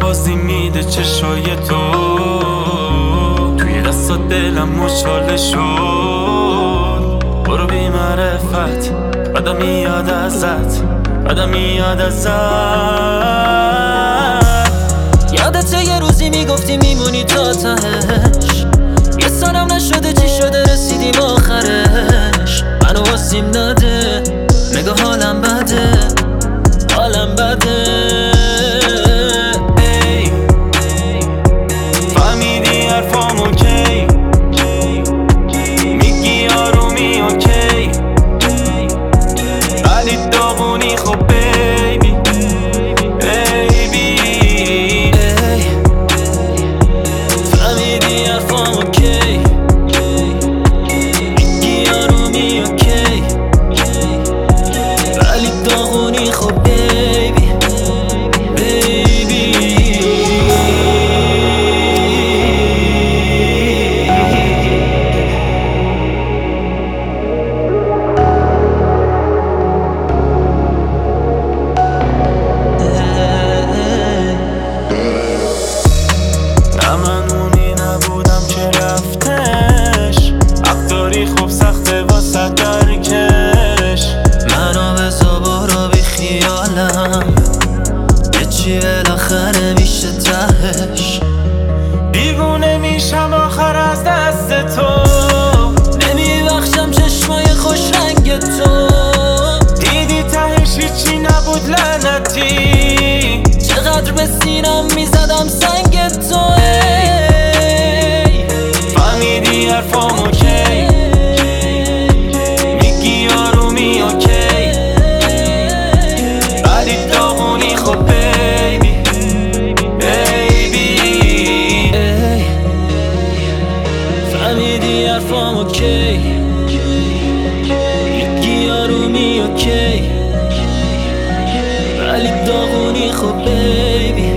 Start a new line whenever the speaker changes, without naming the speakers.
بازی میده چشای تو، توی دستات دلم مشاله شد. برو بی معرفت، بعدم میاد ازت، بعدم میاد ازت.
یادته یه روزی میگفتی میمونی تا تهش، یه سالم نشده چی شده رسیدیم آخرش. منو واسیم نده نگاه حالم بده، حالم بده.
فهمیدی حرفامو کی؟ میگی آرومی اوکی، ولی داغونی خب بیبی بیبی.
فهمیدی حرفامو کی؟ میگی آرومی اوکی، ولی داغونی خب بیبی بیبی.
من نبودم که رفتش، حق داری خوب سخته واسه درکش.
منو بزا برو بی خیالم، یه چی بالاخره میشه تهش.
دیوونه میشم آخر از دست تو،
نمیبخشم چشمای خوش رنگ تو.
دیدی تهش هیچی نبود لعنتی،
چقدر به سینم میزدم سنگ تو.
فهمیدی حرفامو کی؟ میگی آرومی اوکی، ولی داغونی خب بیبی بیبی.
فهمیدی حرفام اوکی، میگی آرومی اوکی، ولی داغونی خب بیبی